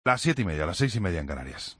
Las 7:30, las 6:30 en Canarias.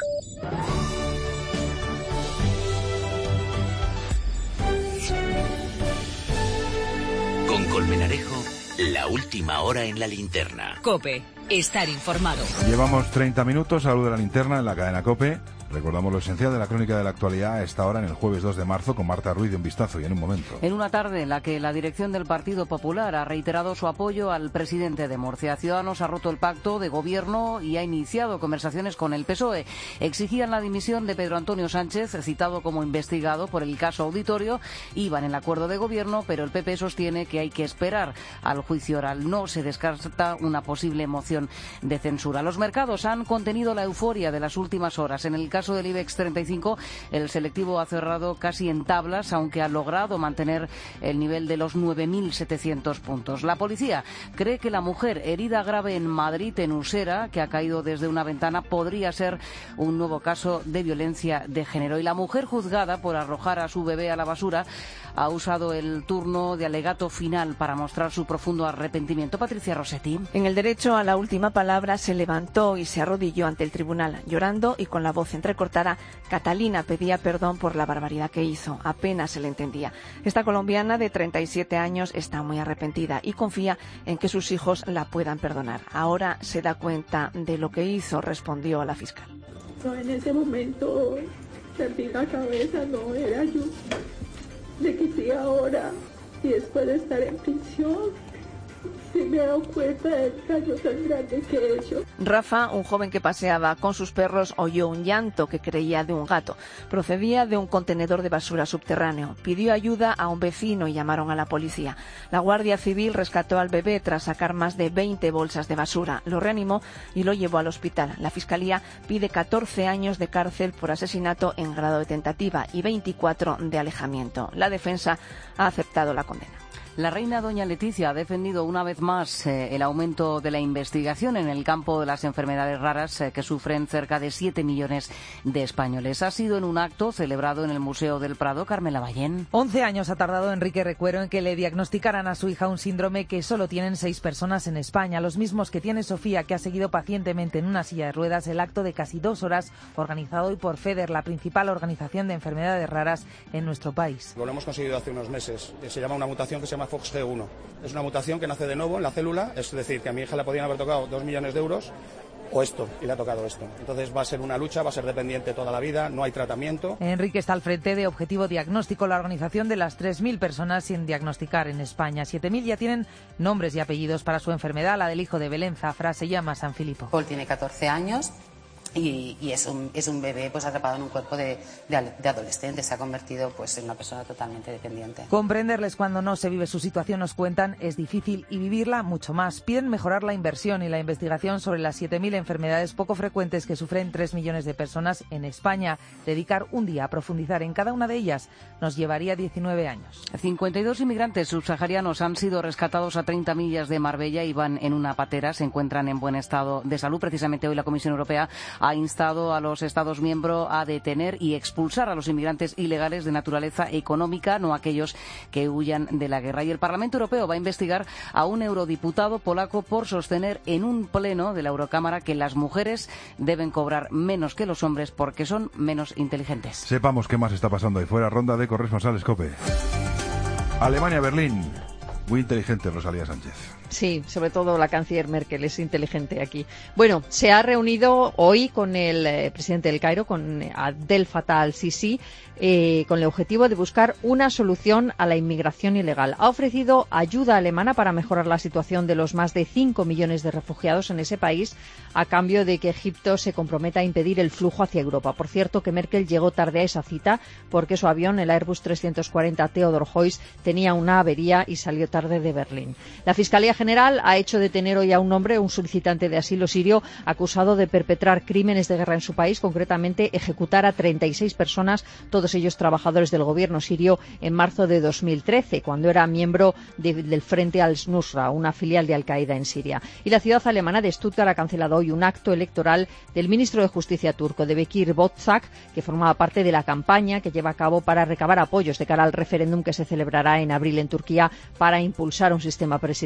Con Colmenarejo, la última hora en la linterna. COPE, estar informado. Llevamos 30 minutos a la luz de la linterna en la cadena COPE. Recordamos lo esencial de la crónica de la actualidad a esta hora en el jueves 2 de marzo con Marta Ruiz de Un Vistazo y en un momento. En una tarde en la que la dirección del Partido Popular ha reiterado su apoyo al presidente de Murcia. Ciudadanos ha roto el pacto de gobierno y ha iniciado conversaciones con el PSOE. Exigían la dimisión de Pedro Antonio Sánchez, citado como investigado por el caso Auditorio. Iban en el acuerdo de gobierno, pero el PP sostiene que hay que esperar al juicio oral. No se descarta una posible moción de censura. Los mercados han contenido la euforia de las últimas horas. En el caso del IBEX 35, el selectivo ha cerrado casi en tablas, aunque ha logrado mantener el nivel de los 9.700 puntos. La policía cree que la mujer herida grave en Madrid, en Usera, que ha caído desde una ventana, podría ser un nuevo caso de violencia de género. Y la mujer juzgada por arrojar a su bebé a la basura ha usado el turno de alegato final para mostrar su profundo arrepentimiento. Patricia Rossetti. En el derecho a la última palabra se levantó y se arrodilló ante el tribunal, llorando y con la voz entrecortada. Catalina pedía perdón por la barbaridad que hizo. Apenas se le entendía. Esta colombiana de 37 años está muy arrepentida y confía en que sus hijos la puedan perdonar. Ahora se da cuenta de lo que hizo, respondió a la fiscal. No, en ese momento perdí la cabeza, no era yo. De que sí ahora, y después de estar en prisión, sí me he dado cuenta del daño tan grande que he hecho. Rafa, un joven que paseaba con sus perros, oyó un llanto que creía de un gato. Procedía de un contenedor de basura subterráneo. Pidió ayuda a un vecino y llamaron a la policía. La Guardia Civil rescató al bebé tras sacar más de 20 bolsas de basura. Lo reanimó y lo llevó al hospital. La Fiscalía pide 14 años de cárcel por asesinato en grado de tentativa y 24 de alejamiento. La defensa ha aceptado la condena. La reina doña Leticia ha defendido una vez más el aumento de la investigación en el campo de las enfermedades raras que sufren cerca de 7 millones de españoles. Ha sido en un acto celebrado en el Museo del Prado. Carmela Ballén. 11 años ha tardado Enrique Recuero en que le diagnosticaran a su hija un síndrome que solo tienen 6 personas en España, los mismos que tiene Sofía, que ha seguido pacientemente en una silla de ruedas el acto de casi 2 horas organizado hoy por FEDER, la principal organización de enfermedades raras en nuestro país. Lo hemos conseguido hace unos meses. Se llama una mutación que se llama FOXG1. Es una mutación que nace de nuevo en la célula, es decir, que a mi hija le podían haber tocado 2 millones de euros o esto, y le ha tocado esto. Entonces va a ser una lucha, va a ser dependiente toda la vida, no hay tratamiento. Enrique está al frente de Objetivo Diagnóstico, la organización de las 3.000 personas sin diagnosticar en España. 7.000 ya tienen nombres y apellidos para su enfermedad. La del hijo de Belén Zafra se llama San Filipo. Paul tiene 14 años. Y es un bebé pues atrapado en un cuerpo de adolescente. Se ha convertido pues en una persona totalmente dependiente. Comprenderles cuando no se vive su situación, nos cuentan, es difícil, y vivirla mucho más. Piden mejorar la inversión y la investigación sobre las 7.000 enfermedades poco frecuentes que sufren 3 millones de personas en España. Dedicar un día a profundizar en cada una de ellas nos llevaría 19 años. 52 inmigrantes subsaharianos han sido rescatados a 30 millas de Marbella y van en una patera. Se encuentran en buen estado de salud. Precisamente hoy la Comisión Europea ha instado a los Estados miembros a detener y expulsar a los inmigrantes ilegales de naturaleza económica, no aquellos que huyan de la guerra. Y el Parlamento Europeo va a investigar a un eurodiputado polaco por sostener en un pleno de la Eurocámara que las mujeres deben cobrar menos que los hombres porque son menos inteligentes. Sepamos qué más está pasando ahí fuera. Ronda de corresponsales COPE. Alemania-Berlín. Muy inteligente Rosalía Sánchez. Sí, sobre todo la canciller Merkel es inteligente aquí. Bueno, se ha reunido hoy con el presidente del Cairo, con Abdel Fattah al-Sisi, con el objetivo de buscar una solución a la inmigración ilegal. Ha ofrecido ayuda alemana para mejorar la situación de los más de 5 millones de refugiados en ese país, a cambio de que Egipto se comprometa a impedir el flujo hacia Europa. Por cierto, que Merkel llegó tarde a esa cita porque su avión, el Airbus 340 Theodor Heuss, tenía una avería y salió tarde de Berlín. La Fiscalía General ha hecho detener hoy a un hombre, un solicitante de asilo sirio, acusado de perpetrar crímenes de guerra en su país, concretamente ejecutar a 36 personas, todos ellos trabajadores del gobierno sirio, en marzo de 2013, cuando era miembro del Frente al-Nusra, una filial de Al-Qaeda en Siria. Y la ciudad alemana de Stuttgart ha cancelado hoy un acto electoral del ministro de Justicia turco, de Bekir Bozak, que formaba parte de la campaña que lleva a cabo para recabar apoyos de cara al referéndum que se celebrará en abril en Turquía para impulsar un sistema presidencialista.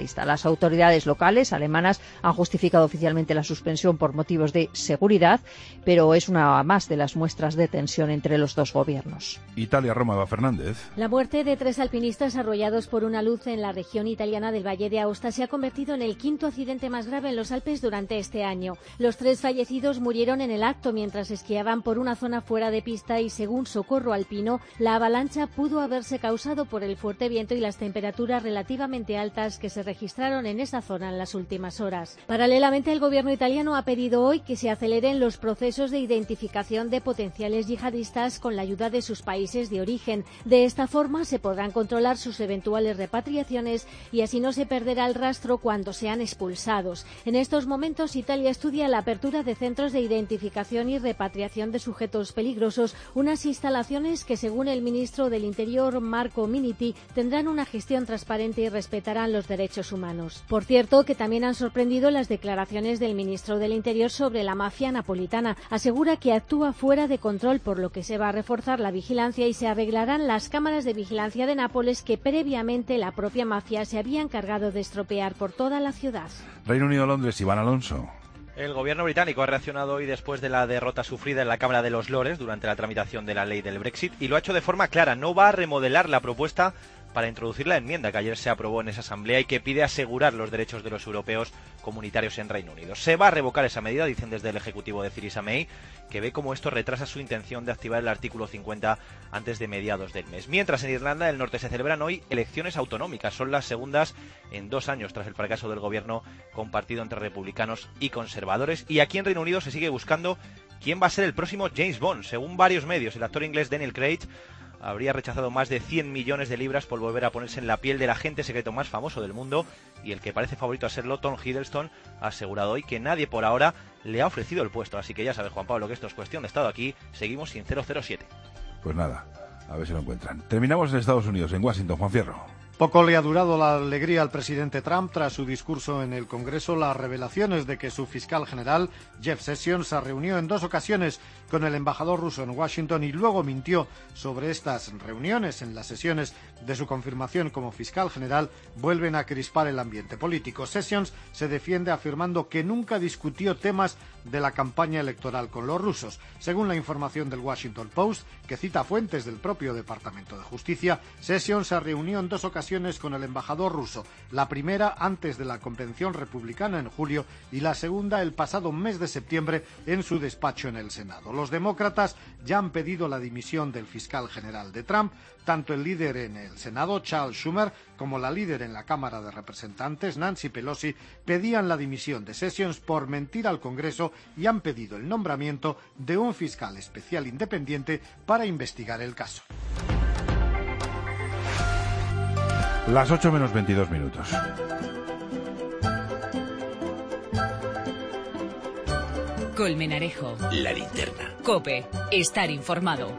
yihadista. Las autoridades locales alemanas han justificado oficialmente la suspensión por motivos de seguridad, pero es una más de las muestras de tensión entre los dos gobiernos. Italia-Roma, Eva Fernández. La muerte de 3 alpinistas arrollados por una luz en la región italiana del Valle de Aosta se ha convertido en el 5º accidente más grave en los Alpes durante este año. Los 3 fallecidos murieron en el acto mientras esquiaban por una zona fuera de pista y, según Socorro Alpino, la avalancha pudo haberse causado por el fuerte viento y las temperaturas relativamente altas que se registraron en esa zona en las últimas horas. Paralelamente, el gobierno italiano ha pedido hoy que se aceleren los procesos de identificación de potenciales yihadistas con la ayuda de sus países de origen. De esta forma se podrán controlar sus eventuales repatriaciones y así no se perderá el rastro cuando sean expulsados. En estos momentos, Italia estudia la apertura de centros de identificación y repatriación de sujetos peligrosos, unas instalaciones que, según el ministro del Interior, Marco Minniti, tendrán una gestión transparente y respetarán los derechos humanos. Por cierto, que también han sorprendido las declaraciones del ministro del Interior sobre la mafia napolitana. Asegura que actúa fuera de control, por lo que se va a reforzar la vigilancia y se arreglarán las cámaras de vigilancia de Nápoles que previamente la propia mafia se había encargado de estropear por toda la ciudad. Reino Unido-Londres, Iván Alonso. El gobierno británico ha reaccionado hoy después de la derrota sufrida en la Cámara de los Lores durante la tramitación de la ley del Brexit y lo ha hecho de forma clara. No va a remodelar la propuesta para introducir la enmienda que ayer se aprobó en esa asamblea y que pide asegurar los derechos de los europeos comunitarios en Reino Unido. Se va a revocar esa medida, dicen desde el Ejecutivo de Theresa May, que ve cómo esto retrasa su intención de activar el artículo 50 antes de mediados del mes. Mientras en Irlanda del Norte se celebran hoy elecciones autonómicas. Son las segundas en 2 años tras el fracaso del gobierno compartido entre republicanos y conservadores. Y aquí en Reino Unido se sigue buscando quién va a ser el próximo James Bond. Según varios medios, el actor inglés Daniel Craig habría rechazado más de 100 millones de libras por volver a ponerse en la piel del agente secreto más famoso del mundo, y el que parece favorito a serlo, Tom Hiddleston, ha asegurado hoy que nadie por ahora le ha ofrecido el puesto. Así que ya sabes, Juan Pablo, que esto es cuestión de estado aquí. Seguimos sin 007. Pues nada, a ver si lo encuentran. Terminamos en Estados Unidos, en Washington, Juan Fierro. Poco le ha durado la alegría al presidente Trump tras su discurso en el Congreso las revelaciones de que su fiscal general, Jeff Sessions, se reunió en 2 ocasiones con el embajador ruso en Washington y luego mintió sobre estas reuniones. En las sesiones de su confirmación como fiscal general vuelven a crispar el ambiente político. Sessions se defiende afirmando que nunca discutió temas de la campaña electoral con los rusos. Según la información del Washington Post, que cita fuentes del propio Departamento de Justicia, Sessions se reunió en 2 ocasiones con el embajador ruso, la primera antes de la convención republicana en julio y la segunda el pasado mes de septiembre en su despacho en el Senado. Los demócratas ya han pedido la dimisión del fiscal general de Trump. Tanto el líder en el Senado, Charles Schumer, como la líder en la Cámara de Representantes, Nancy Pelosi, pedían la dimisión de Sessions por mentir al Congreso y han pedido el nombramiento de un fiscal especial independiente para investigar el caso. Las 8 menos 22 minutos. Colmenarejo. La linterna. COPE. Estar informado.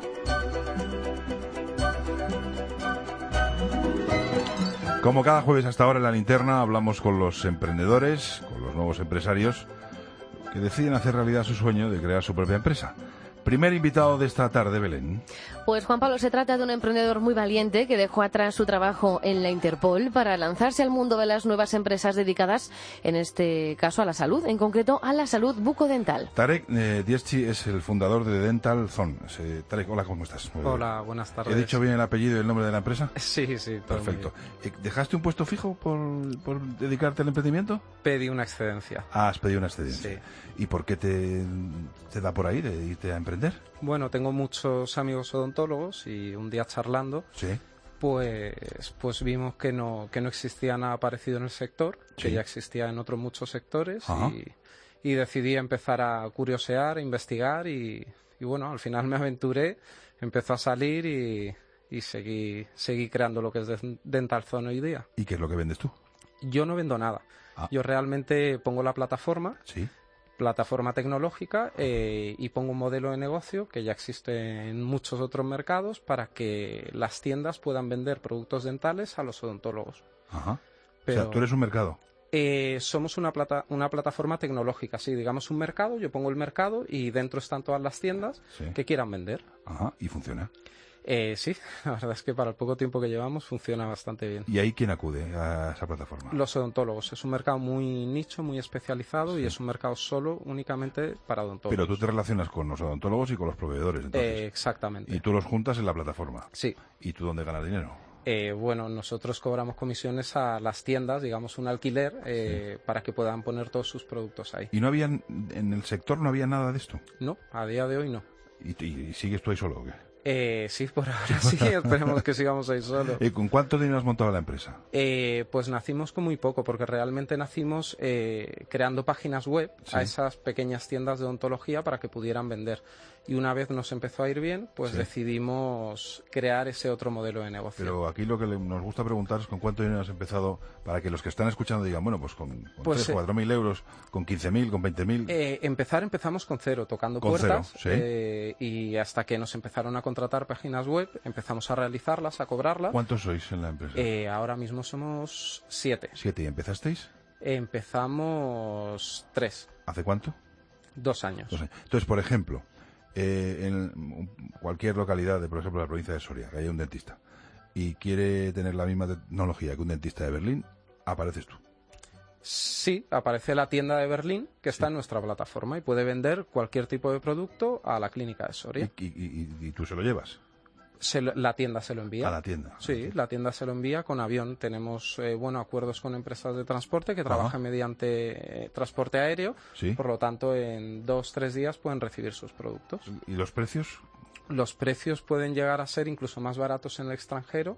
Como cada jueves hasta ahora en la linterna hablamos con los emprendedores, con los nuevos empresarios que deciden hacer realidad su sueño de crear su propia empresa. Primer invitado de esta tarde, Belén. Pues Juan Pablo, se trata de un emprendedor muy valiente que dejó atrás su trabajo en la Interpol para lanzarse al mundo de las nuevas empresas dedicadas, en este caso, a la salud, en concreto a la salud bucodental. Tarek Dieschi es el fundador de Dental Zone. Tarek, hola, ¿cómo estás? Hola, buenas tardes. ¿He dicho bien el apellido y el nombre de la empresa? Sí, todo perfecto. ¿Dejaste un puesto fijo por dedicarte al emprendimiento? Pedí una excedencia. Ah, has pedido una excedencia. Sí. ¿Y por qué te da por ahí de irte a emprender? Bueno, tengo muchos amigos odontólogos y un día charlando, ¿sí?, pues vimos que no existía nada parecido en el sector, sí, que ya existía en otros muchos sectores y decidí empezar a curiosear, a investigar y bueno, al final me aventuré, empezó a salir y seguí creando lo que es Dental Zone hoy día. ¿Y qué es lo que vendes tú? Yo no vendo nada. Yo realmente pongo la plataforma. Sí. Plataforma tecnológica y pongo un modelo de negocio que ya existe en muchos otros mercados para que las tiendas puedan vender productos dentales a los odontólogos. Ajá. Pero, o sea, tú eres un mercado. Somos una plataforma tecnológica, sí, digamos un mercado, yo pongo el mercado y dentro están todas las tiendas, sí, que quieran vender. Ajá, ¿y funciona? Sí, la verdad es que para el poco tiempo que llevamos funciona bastante bien. ¿Y ahí quién acude a esa plataforma? Los odontólogos. Es un mercado muy nicho, muy especializado y es un mercado únicamente para odontólogos. Pero tú te relacionas con los odontólogos y con los proveedores, entonces. Exactamente. Y tú los juntas en la plataforma. Sí. ¿Y tú dónde ganas dinero? Bueno, nosotros cobramos comisiones a las tiendas, digamos un alquiler, para que puedan poner todos sus productos ahí. ¿Y no había, en el sector no había nada de esto? No, a día de hoy no. ¿Y sigues tú ahí solo o qué? Sí, por ahora sí, esperemos que sigamos ahí solo. ¿Y con cuánto dinero has montado la empresa? Pues nacimos con muy poco, porque realmente nacimos creando páginas web a esas pequeñas tiendas de odontología para que pudieran vender. Y una vez nos empezó a ir bien, pues decidimos crear ese otro modelo de negocio. Pero aquí lo que nos gusta preguntar es con cuánto dinero has empezado, para que los que están escuchando digan, bueno, pues con 3 o 4.000 euros, con 15.000, con 20.000... Empezamos con cero, tocando con puertas, cero, y hasta que nos empezaron a contratar páginas web, empezamos a realizarlas, a cobrarlas. ¿Cuántos sois en la empresa? Ahora mismo somos 7. ¿7? ¿Y empezasteis? Empezamos 3. ¿Hace cuánto? 2 años. Entonces, por ejemplo, en cualquier localidad, por ejemplo, la provincia de Soria, que haya un dentista, y quiere tener la misma tecnología que un dentista de Berlín, apareces tú. Sí, aparece la tienda de Berlín, que está en nuestra plataforma, y puede vender cualquier tipo de producto a la clínica de Soria. ¿Y tú se lo llevas? La tienda se lo envía. A la tienda. Sí, la tienda se lo envía con avión. Tenemos acuerdos con empresas de transporte que trabajan mediante transporte aéreo. Sí. Por lo tanto, en 2-3 días pueden recibir sus productos. ¿Y los precios? Los precios pueden llegar a ser incluso más baratos en el extranjero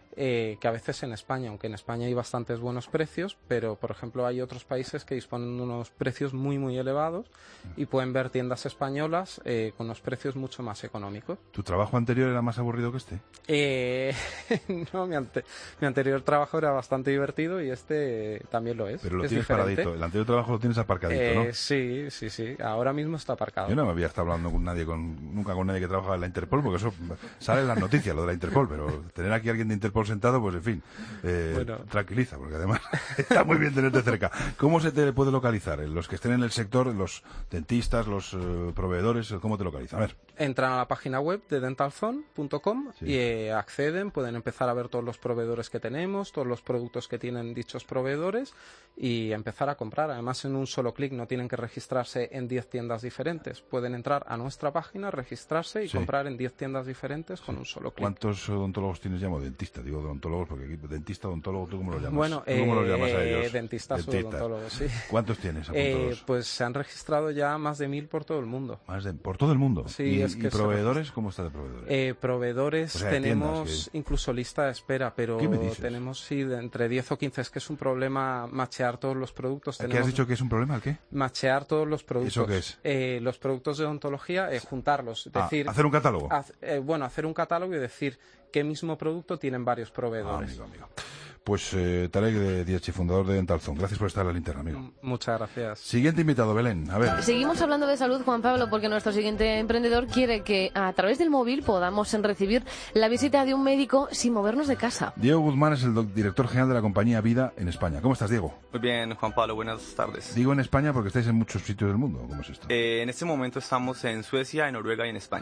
que a veces en España, aunque en España hay bastantes buenos precios, pero por ejemplo hay otros países que disponen de unos precios muy muy elevados y pueden ver tiendas españolas con unos precios mucho más económicos. ¿Tu trabajo anterior era más aburrido que este? No, mi anterior trabajo era bastante divertido y este también lo es. Pero lo es tienes diferente. paradito, el anterior trabajo lo tienes aparcadito, ¿no? Sí, ahora mismo está aparcado. Yo no me había estado hablando nunca con nadie que trabaja en la Interpol, porque eso sale en las noticias, lo de la Interpol, pero tener aquí a alguien de Interpol sentado, pues en fin, tranquiliza, porque además está muy bien tenerte cerca. ¿Cómo se te puede localizar? Los que estén en el sector, los dentistas, los proveedores, ¿cómo te localizan? A ver. Entran a la página web de dentalzone.com y acceden, pueden empezar a ver todos los proveedores que tenemos, todos los productos que tienen dichos proveedores y empezar a comprar. Además, en un solo clic no tienen que registrarse en 10 tiendas diferentes. Pueden entrar a nuestra página, registrarse y comprar en 10 tiendas diferentes con un solo clic. ¿Cuántos odontólogos tienes? Llamo dentista, digo odontólogos, porque aquí dentista, odontólogo, ¿tú cómo lo llamas? Bueno, ¿Tú cómo los llamas a ellos? Dentistas o odontólogos, sí. ¿Cuántos tienes apuntados? Pues se han registrado ya más de 1.000 por todo el mundo. ¿Por todo el mundo? Sí, ¿Y proveedores? ¿Cómo está de proveedores? Proveedores, o sea, tenemos tiendas, incluso lista de espera, pero ¿qué me dices? Tenemos de entre 10 o 15. Es que es un problema machear todos los productos. ¿Qué has dicho que es un problema? ¿El qué? Machear todos los productos. ¿Eso qué es? Los productos de odontología, juntarlos. Es decir, ¿hacer un catálogo? Hacer un catálogo y decir qué mismo producto tienen varios proveedores. Amigo. Pues Tarek de Diachi, fundador de Dentalzone. Gracias por estar en la linterna, amigo. Muchas gracias. Siguiente invitado, Belén. A ver. Seguimos hablando de salud, Juan Pablo, porque nuestro siguiente emprendedor quiere que a través del móvil podamos recibir la visita de un médico sin movernos de casa. Diego Guzmán es el director general de la compañía Vida en España. ¿Cómo estás, Diego? Muy bien, Juan Pablo. Buenas tardes. Digo en España porque estáis en muchos sitios del mundo. ¿Cómo es esto? En este momento estamos en Suecia, en Noruega y en España.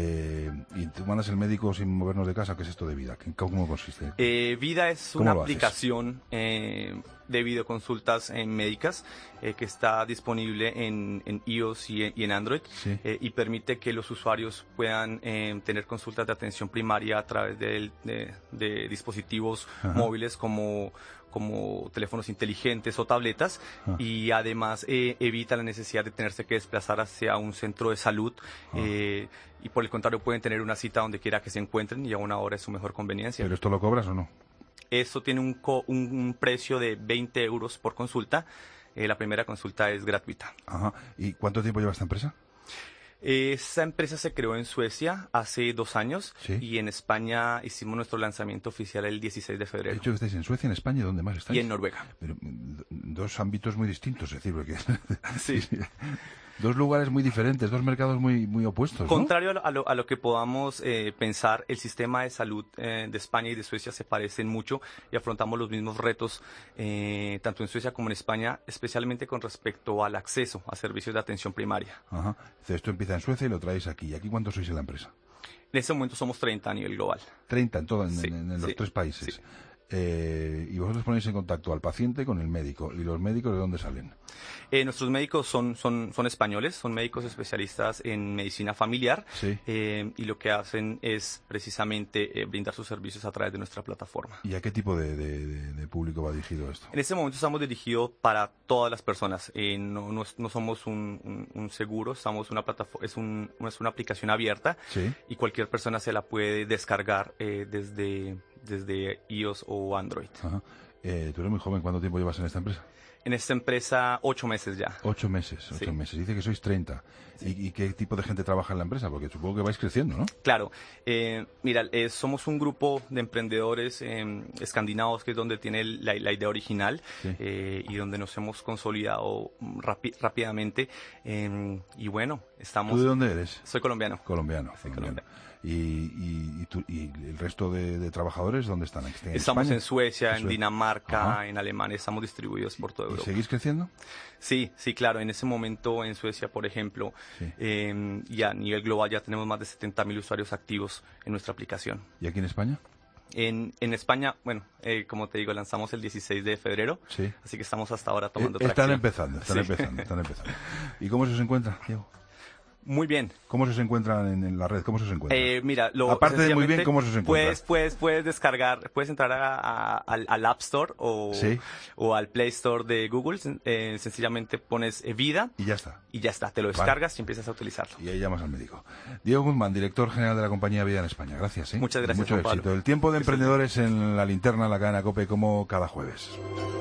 ¿Y tú mandas el médico sin movernos de casa? ¿Qué es esto de Vida? ¿Cómo consiste? Vida es una aplicación de videoconsultas médicas que está disponible en iOS y en Android y permite que los usuarios puedan tener consultas de atención primaria a través de dispositivos móviles como teléfonos inteligentes o tabletas y además evita la necesidad de tenerse que desplazar hacia un centro de salud y por el contrario pueden tener una cita donde quiera que se encuentren y a una hora de su mejor conveniencia. ¿Pero esto lo cobras o no? Esto tiene un precio de 20 euros por consulta. La primera consulta es gratuita. Ajá. ¿Y cuánto tiempo lleva esta empresa? Esta empresa se creó en Suecia hace 2 años y en España hicimos nuestro lanzamiento oficial el 16 de febrero. He dicho que estáis en Suecia, en España, ¿dónde más estáis? Y en Noruega. Pero, dos ámbitos muy distintos, es decir, porque... Sí. Dos lugares muy diferentes, dos mercados muy opuestos, ¿no? Contrario a lo que podamos pensar, el sistema de salud de España y de Suecia se parecen mucho y afrontamos los mismos retos tanto en Suecia como en España, especialmente con respecto al acceso a servicios de atención primaria. Ajá. Esto empieza en Suecia y lo traéis aquí. ¿Y aquí cuántos sois en la empresa? En este momento somos 30 a nivel global. 30 en los 3 países. Sí. Y vosotros ponéis en contacto al paciente con el médico. ¿Y los médicos de dónde salen? Nuestros médicos son españoles, son médicos especialistas en medicina familiar, sí. Y lo que hacen es precisamente brindar sus servicios a través de nuestra plataforma. ¿Y a qué tipo de público va dirigido esto? En este momento estamos dirigidos para todas las personas. No somos un seguro, estamos una plataforma, es una aplicación abierta, sí. Y cualquier persona se la puede descargar desde iOS o Android. Ajá. Tú eres muy joven, ¿cuánto tiempo llevas en esta empresa? En esta empresa 8 meses ya. 8 meses. Dice que sois 30. Sí. ¿Y qué tipo de gente trabaja en la empresa? Porque supongo que vais creciendo, ¿no? Claro. Mira, somos un grupo de emprendedores escandinavos, que es donde tiene la idea original, sí. Y donde nos hemos consolidado rápidamente. Y bueno, estamos... ¿Tú de dónde eres? Soy colombiano. Colombiano. ¿Y el resto de trabajadores dónde están? Estamos en Suecia, en Dinamarca, en Alemania, estamos distribuidos por toda Europa. ¿Y seguís creciendo? Sí, claro. En ese momento en Suecia, por ejemplo, sí. Y a nivel global ya tenemos más de 70.000 usuarios activos en nuestra aplicación. ¿Y aquí en España? En España, bueno, como te digo, lanzamos el 16 de febrero, sí. Así que estamos hasta ahora tomando tracción. Están empezando. ¿Y cómo se os encuentra, Diego? Muy bien. ¿Cómo se os encuentran en la red? ¿Cómo se os encuentra? Mira, aparte de muy bien, ¿cómo se os encuentra? Puedes descargar, puedes entrar al App Store ¿sí? o al Play Store de Google. Sencillamente pones Vida. Y ya está. Te lo descargas y empiezas a utilizarlo. Y ahí llamas al médico. Diego Guzmán, director general de la compañía Vida en España. Gracias. Muchas gracias. Mucho éxito. El tiempo de emprendedores en la linterna, la cadena COPE, como cada jueves.